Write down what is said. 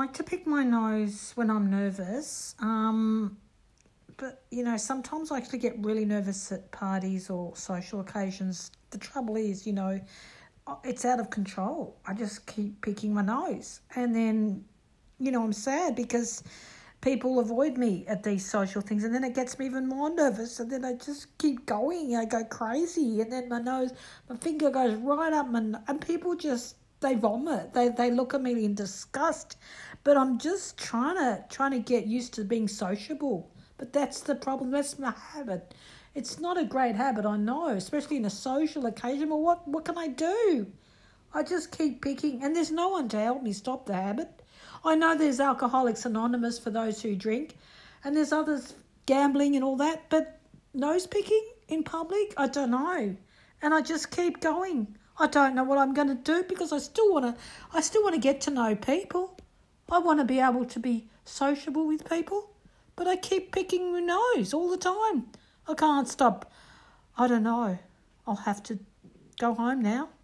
like to pick my nose when I'm nervous. But, sometimes I actually get really nervous at parties or social occasions. The trouble is, it's out of control. I just keep picking my nose. And then, I'm sad because people avoid me at these social things, and then it gets me even more nervous, and then I just keep going. I go crazy, and then my finger goes right up, and people just, they vomit. They look at me in disgust. But I'm just trying to get used to being sociable. But that's the problem. That's my habit. It's not a great habit, I know, especially in a social occasion. Well, what can I do? I just keep picking, and there's no one to help me stop the habit. I know there's Alcoholics Anonymous for those who drink, and there's others gambling and all that, but nose picking in public, I don't know. And I just keep going. I don't know what I'm going to do because I still want to get to know people. I want to be able to be sociable with people, but I keep picking my nose all the time. I can't stop. I don't know. I'll have to go home now.